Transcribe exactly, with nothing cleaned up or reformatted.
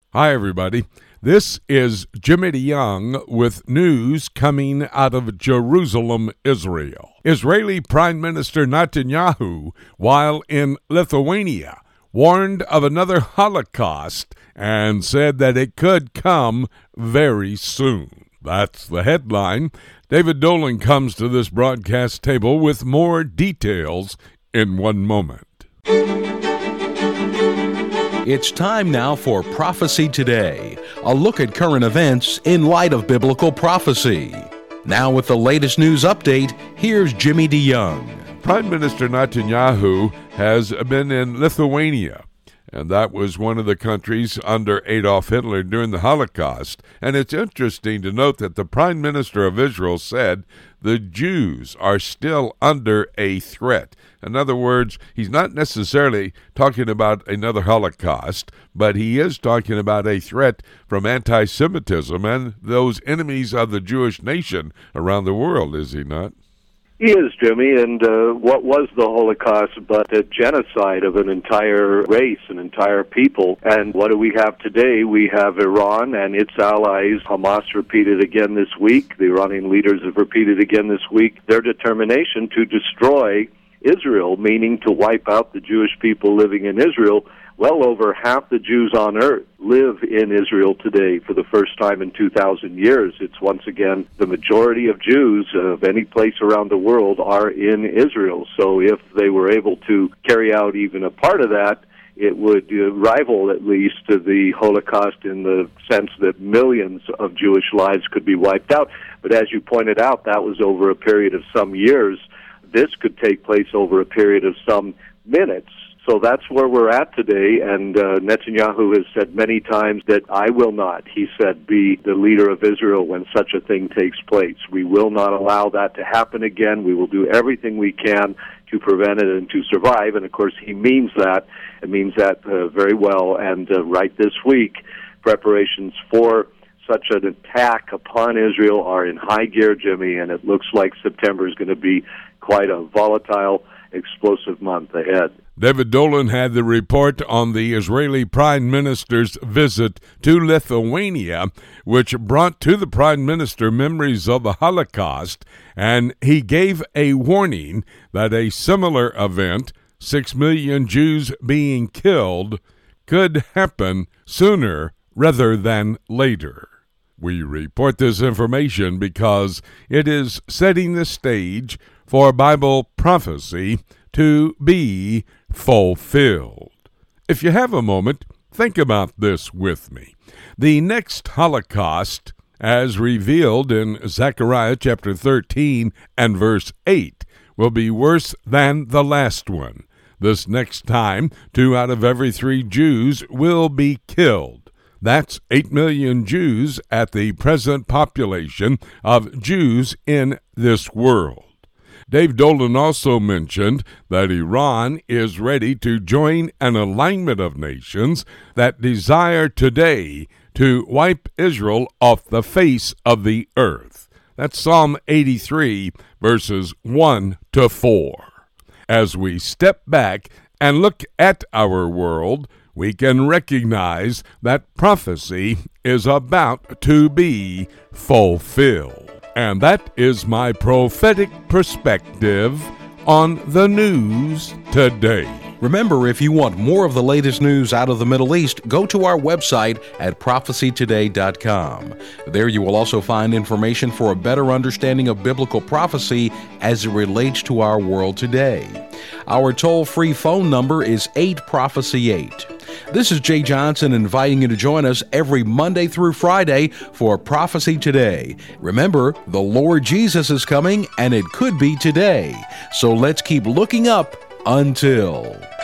Hi, everybody. This is Jimmy DeYoung with news coming out of Jerusalem, Israel. Israeli Prime Minister Netanyahu, while in Lithuania, warned of another Holocaust and said that it could come very soon. That's the headline. David Dolan comes to this broadcast table with more details in one moment. It's time now for Prophecy Today, a look at current events in light of biblical prophecy. Now with the latest news update, here's Jimmy DeYoung. Prime Minister Netanyahu has been in Lithuania, and that was one of the countries under Adolf Hitler during the Holocaust. And it's interesting to note that the Prime Minister of Israel said the Jews are still under a threat. In other words, he's not necessarily talking about another Holocaust, but he is talking about a threat from anti-Semitism and those enemies of the Jewish nation around the world, is he not? He is, Jimmy, and uh, what was the Holocaust but a genocide of an entire race, an entire people? And what do we have today? We have Iran and its allies. Hamas repeated again this week. The Iranian leaders have repeated again this week their determination to destroy Israel, meaning to wipe out the Jewish people living in Israel. Well over half the Jews on earth live in Israel today for the first time in two thousand years. It's once again the majority of Jews of any place around the world are in Israel. So if they were able to carry out even a part of that, it would uh, rival at least the Holocaust in the sense that millions of Jewish lives could be wiped out. But as you pointed out, that was over a period of some years. This could take place over a period of some minutes. So that's where we're at today, and uh, Netanyahu has said many times that I will not, he said, be the leader of Israel when such a thing takes place. We will not allow that to happen again. We will do everything we can to prevent it and to survive, and of course he means that. It means that uh, very well, and uh, right this week, preparations for such an attack upon Israel are in high gear, Jimmy, and it looks like September is going to be quite a volatile, explosive month ahead. David Dolan had the report on the Israeli Prime Minister's visit to Lithuania, which brought to the Prime Minister memories of the Holocaust, and he gave a warning that a similar event, six million Jews being killed, could happen sooner rather than later. We report this information because it is setting the stage for Bible prophecy to be fulfilled. If you have a moment, think about this with me. The next Holocaust, as revealed in Zechariah chapter thirteen and verse eight, will be worse than the last one. This next time, two out of every three Jews will be killed. That's eight million Jews at the present population of Jews in this world. Dave Dolan also mentioned that Iran is ready to join an alignment of nations that desire today to wipe Israel off the face of the earth. That's Psalm eighty-three, verses one to four. As we step back and look at our world, we can recognize that prophecy is about to be fulfilled. And that is my prophetic perspective on the news today. Remember, if you want more of the latest news out of the Middle East, go to our website at prophecy today dot com. There you will also find information for a better understanding of biblical prophecy as it relates to our world today. Our toll-free phone number is eight prophecy eight. This is Jay Johnson inviting you to join us every Monday through Friday for Prophecy Today. Remember, the Lord Jesus is coming, and it could be today. So let's keep looking up until...